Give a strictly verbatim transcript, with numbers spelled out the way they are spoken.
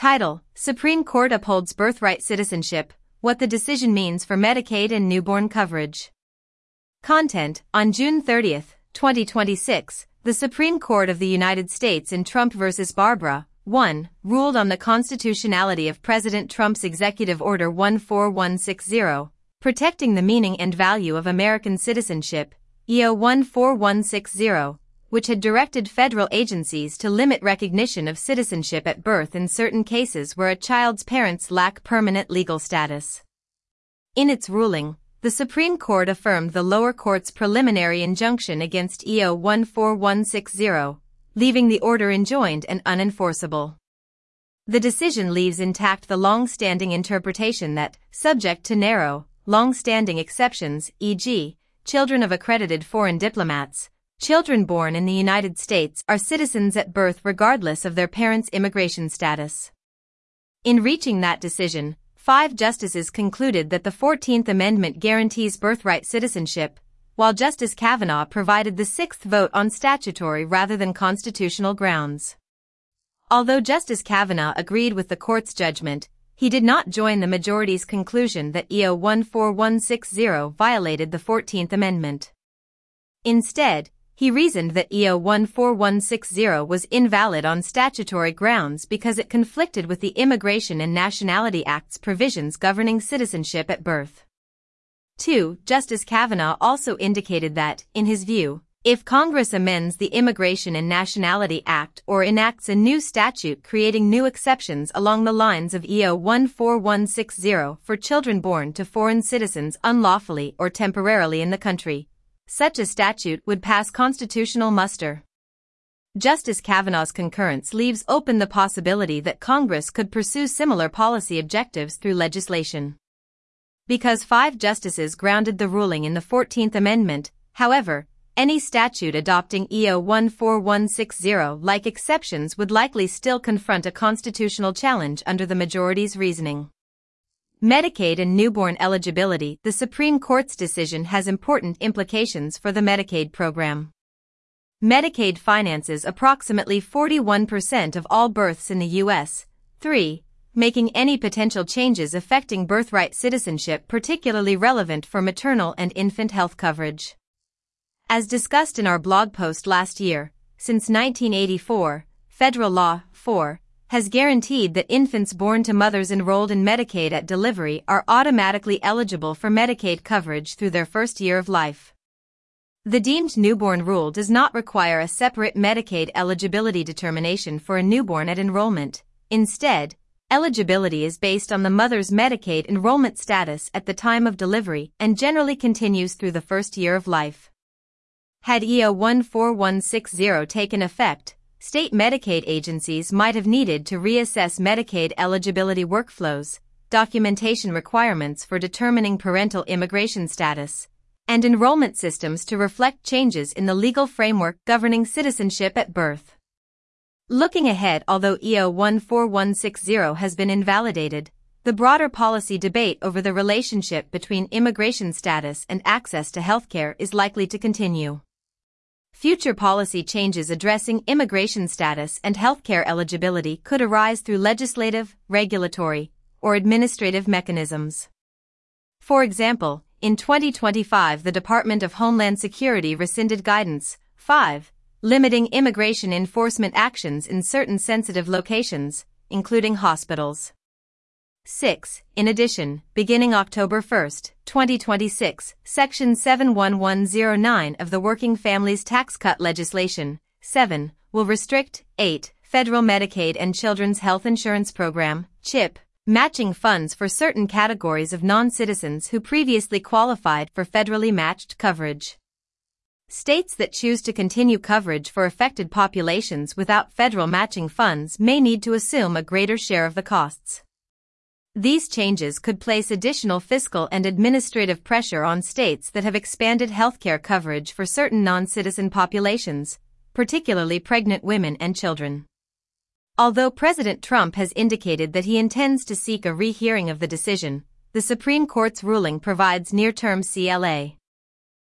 Title: Supreme Court upholds birthright citizenship, what the decision means for Medicaid and newborn coverage. Content: On June thirtieth, twenty twenty-six, the Supreme Court of the United States in Trump versus Barbara, one, ruled on the constitutionality of President Trump's Executive Order one four one six zero, protecting the meaning and value of American citizenship, E O one four one six zero, which had directed federal agencies to limit recognition of citizenship at birth in certain cases where a child's parents lack permanent legal status. In its ruling, the Supreme Court affirmed the lower court's preliminary injunction against E O one four one six zero, leaving the order enjoined and unenforceable. The decision leaves intact the long-standing interpretation that, subject to narrow, long-standing exceptions, for example, children of accredited foreign diplomats, children born in the United States are citizens at birth regardless of their parents' immigration status. In reaching that decision, five justices concluded that the fourteenth Amendment guarantees birthright citizenship, while Justice Kavanaugh provided the sixth vote on statutory rather than constitutional grounds. Although Justice Kavanaugh agreed with the court's judgment, he did not join the majority's conclusion that E O one four one six zero violated the fourteenth Amendment. Instead, he reasoned that E O one four one six zero was invalid on statutory grounds because it conflicted with the Immigration and Nationality Act's provisions governing citizenship at birth. two. Justice Kavanaugh also indicated that, in his view, if Congress amends the Immigration and Nationality Act or enacts a new statute creating new exceptions along the lines of E O one four one six zero for children born to foreign citizens unlawfully or temporarily in the country, such a statute would pass constitutional muster. Justice Kavanaugh's concurrence leaves open the possibility that Congress could pursue similar policy objectives through legislation. Because five justices grounded the ruling in the fourteenth Amendment, however, any statute adopting E O one four one six zero-like exceptions would likely still confront a constitutional challenge under the majority's reasoning. Medicaid and newborn eligibility. The Supreme Court's decision has important implications for the Medicaid program. Medicaid finances approximately forty-one percent of all births in the U S, three, making any potential changes affecting birthright citizenship particularly relevant for maternal and infant health coverage. As discussed in our blog post last year, since nineteen eighty-four, federal law, four, has guaranteed that infants born to mothers enrolled in Medicaid at delivery are automatically eligible for Medicaid coverage through their first year of life. The deemed newborn rule does not require a separate Medicaid eligibility determination for a newborn at enrollment. Instead, eligibility is based on the mother's Medicaid enrollment status at the time of delivery and generally continues through the first year of life. Had E O one four one six zero taken effect, state Medicaid agencies might have needed to reassess Medicaid eligibility workflows, documentation requirements for determining parental immigration status, and enrollment systems to reflect changes in the legal framework governing citizenship at birth. Looking ahead, although E O one four one six zero has been invalidated, the broader policy debate over the relationship between immigration status and access to healthcare is likely to continue. Future policy changes addressing immigration status and healthcare eligibility could arise through legislative, regulatory, or administrative mechanisms. For example, in twenty twenty-five the Department of Homeland Security rescinded Guidance five, limiting immigration enforcement actions in certain sensitive locations, including hospitals. six. In addition, beginning October first, twenty twenty-six, Section seven one one zero nine of the Working Families Tax Cut legislation, seven, will restrict, eight, federal Medicaid and Children's Health Insurance Program, CHIP, matching funds for certain categories of non-citizens who previously qualified for federally matched coverage. States that choose to continue coverage for affected populations without federal matching funds may need to assume a greater share of the costs. These changes could place additional fiscal and administrative pressure on states that have expanded healthcare coverage for certain non-citizen populations, particularly pregnant women and children. Although President Trump has indicated that he intends to seek a rehearing of the decision, the Supreme Court's ruling provides near-term C L A.